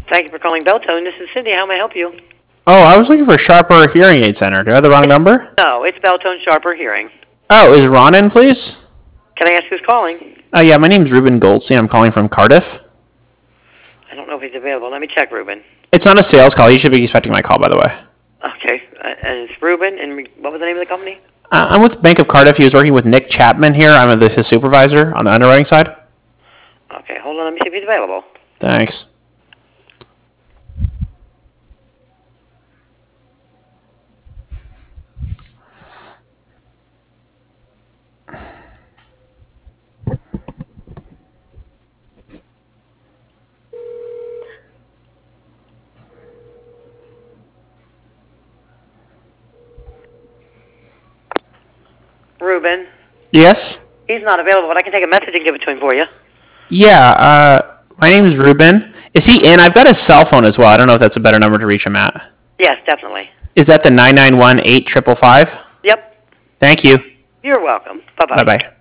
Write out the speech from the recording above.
Thank you for calling Beltone. This is Cindy. How may I help you? Oh, I was looking for Sharper Hearing Aid Center. Do I have the wrong number? No, it's Beltone Sharper Hearing. Oh, is Ron in, please? Can I ask who's calling? Yeah, my name's Ruben Goldstein. I'm calling from Cardiff. I don't know if he's available. Let me check, Ruben. It's not a sales call. He should be expecting my call, by the way. Okay, and it's Ruben, and what was the name of the company? I'm with Bank of Cardiff. He was working with Nick Chapman here. I'm his supervisor on the underwriting side. Okay, hold on. Let me see if he's available. Thanks. Ruben? Yes? He's not available, but I can take a message and give it to him for you. Yeah, my name is Ruben. Is he in? I've got his cell phone as well. I don't know if that's a better number to reach him at. Yes, definitely. Is that the 991-8555? Yep. Thank you. You're welcome. Bye-bye. Bye-bye.